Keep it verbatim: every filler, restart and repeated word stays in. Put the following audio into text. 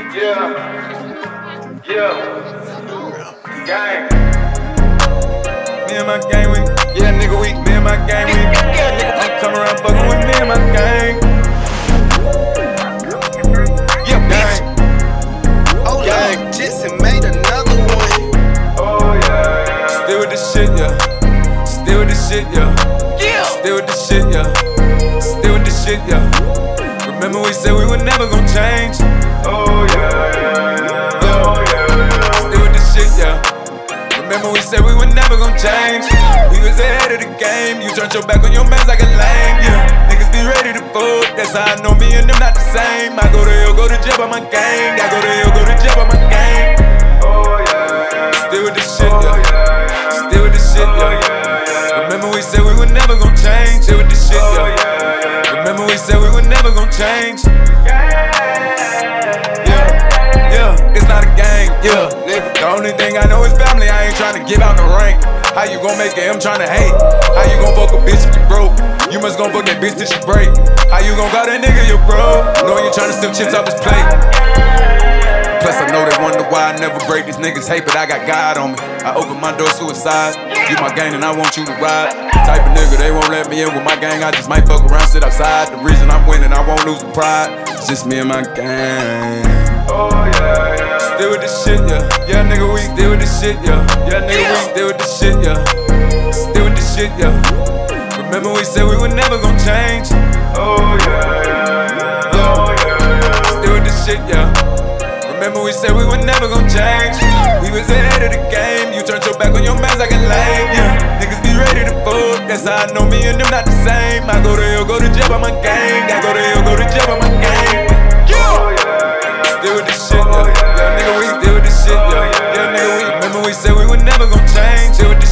Yeah, yeah, gang. Me and my gang, we, yeah, nigga, we, me and my gang, we, I'm coming around fucking with me and my gang. Yeah, gang. Oh, Gang. Lord, Jesse made another one. Oh yeah, yeah. Still with the shit, yeah. Still with the shit, yeah. Yeah. Still with the shit, yeah. Still with the shit, yeah. Remember we said we were never gonna change. Oh yeah, yeah, yeah. Oh yeah, yeah. Still with the shit, yeah. Remember we said we were never gonna change. We was ahead of the game. You turned your back on your mans like a lame, yeah. Niggas be ready to fold. That's how I know me and them not the same. I go to hell, go to jail by my gang. I go to hell, go to jail by my gang. Oh yeah, yeah. Still with the shit, Oh yeah. yeah, yeah. Still with the shit, Oh yeah. yeah, yeah. Remember we said we were never gonna change. Still with the shit, Oh yeah. yeah, yeah. Remember we said we were never gonna change. Yeah, yeah, it's not a gang, yeah, nigga. The only thing I know is family, I ain't tryna give out no rank. How you gon' make it, I'm tryna hate. How you gon' fuck a bitch if you broke? You must gon' fuck that bitch till she break. How you gon' call that nigga your bro? Knowing you tryna steal chips off his plate. Plus I know they wonder why I never break these niggas hate, but I got God on me. I open my door suicide. You my gang and I want you to ride. Type of nigga, they won't let me in with my gang. I just might fuck around, sit outside. The reason I'm winning, I won't lose the pride. It's just me and my gang. Oh yeah, yeah. Still with the shit, yeah. Yeah, nigga, we still with the shit, yeah. Yeah, nigga, we still with the shit, yeah. Still with the shit, yeah. Remember we said we were never gonna change. Oh yeah, yeah, yeah. Oh yeah, yeah. Still with the shit, yeah. Remember we said we were never gonna change. We was ahead of the game. You turned your back on your mans like a lame, yeah. Niggas be ready to fold. That's how I know me and them not the same. I go to hell, go to jail by my gang. I go to hell, go to jail by my gang. Oh yeah, yeah. Still with the shit, yeah. Yeah, nigga, we still with the shit, yeah. Yeah, nigga, we remember we said we were never gonna change. Still with the